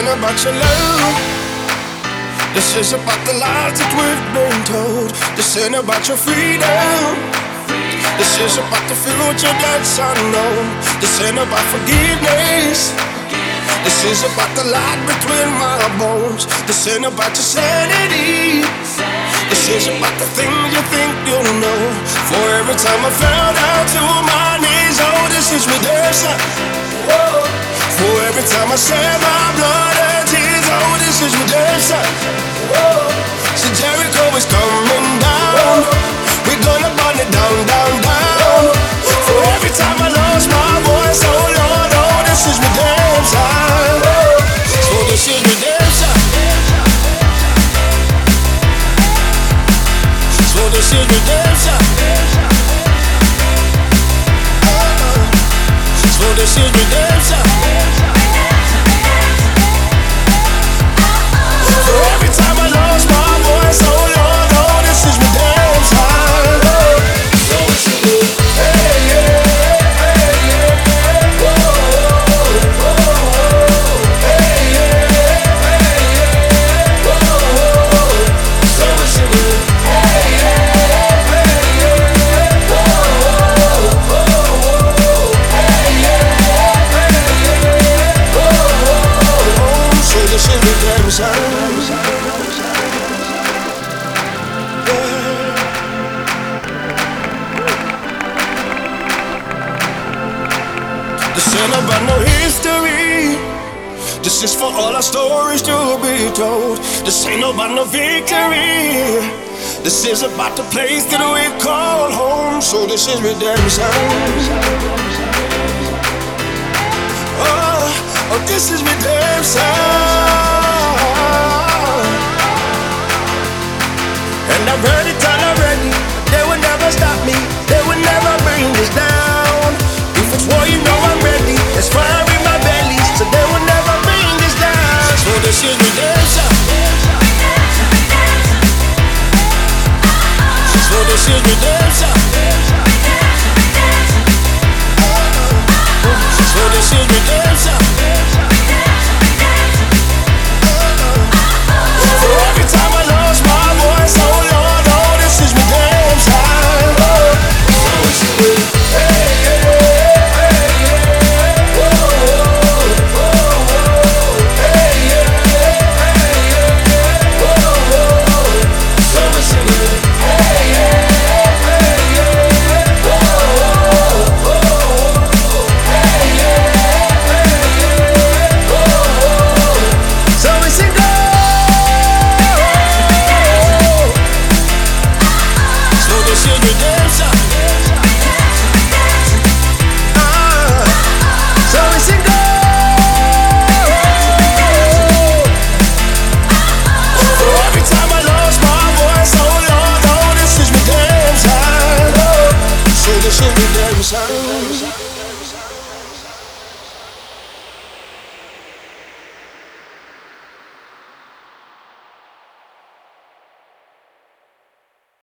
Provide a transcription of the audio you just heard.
about your love. This is about the lies that we've been told. This ain't about your freedom. This is about the future that's unknown. This ain't about forgiveness. This is about the light between my bones. This ain't about your sanity. This is about the things you think you know. For every time I fell down to my knees, oh, this is redemption. Whoa. For every time I shed my blood and tears, oh, this is redemption. Whoa. So Jericho is coming down. We're gonna burn it down, down, down. For every time I lost my voice, oh Lord, oh, this is redemption. So this is redemption. So this is redemption. So this is redemption. So every time I lost my voice, oh Lord, oh, this is redemption. So it's you. Hey, yeah, hey, yeah, whoa, whoa, hey, yeah, hey, yeah, whoa. So it's you. Hey, yeah, hey, yeah, whoa, whoa, hey, yeah, hey, yeah, whoa. So this is redemption. This ain't about no history. This is for all our stories to be told. This ain't about no victory. This is about the place that we call home. So this is redemption. Oh, this is redemption.